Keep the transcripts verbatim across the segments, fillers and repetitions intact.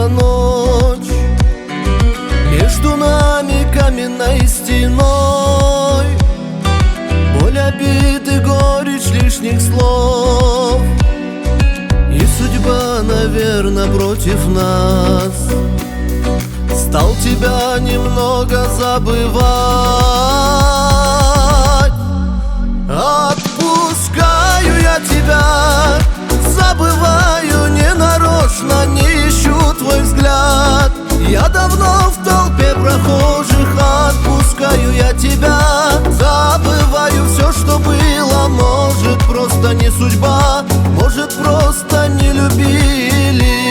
ночь, между нами каменной стеной, боль обиды, горечь лишних слов. И судьба, наверно, против нас. Стал тебя немного забывать. Отпускаю я тебя, забываю ненарочно, не ищу твой взгляд. Я давно в толпе прохожих. Отпускаю я тебя, забываю все, что было. Может, просто не судьба, может, просто не любили.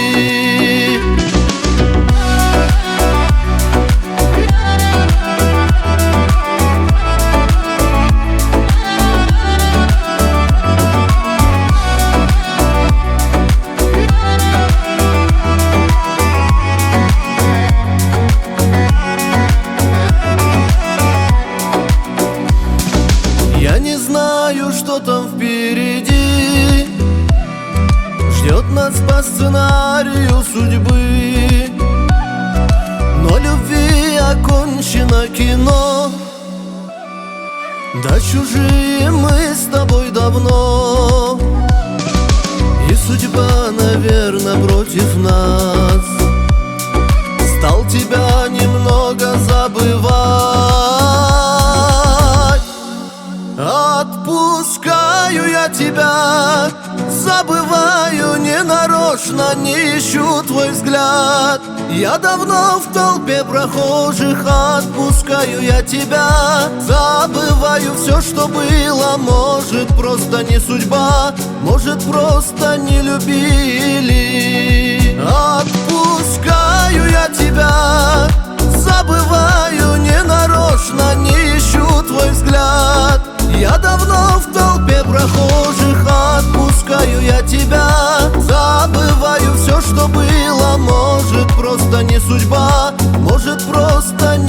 Я не знаю, что там впереди, ждет нас по сценарию судьбы. Но любви окончено кино, да чужие мы с тобой давно. И судьба, наверно, против нас. Стал тебя немного забывать. Отпускаю я тебя, забываю ненарочно, не ищу твой взгляд. Я давно в толпе прохожих. Отпускаю я тебя, забываю все, что было. Может, просто не судьба, может, просто не любили. Отпускаю я тебя, забываю ненарочно, не ищу твой взгляд. Я давно в толпе прохожих. Отпускаю я тебя, забываю все, что было. Может, просто не судьба, может, просто не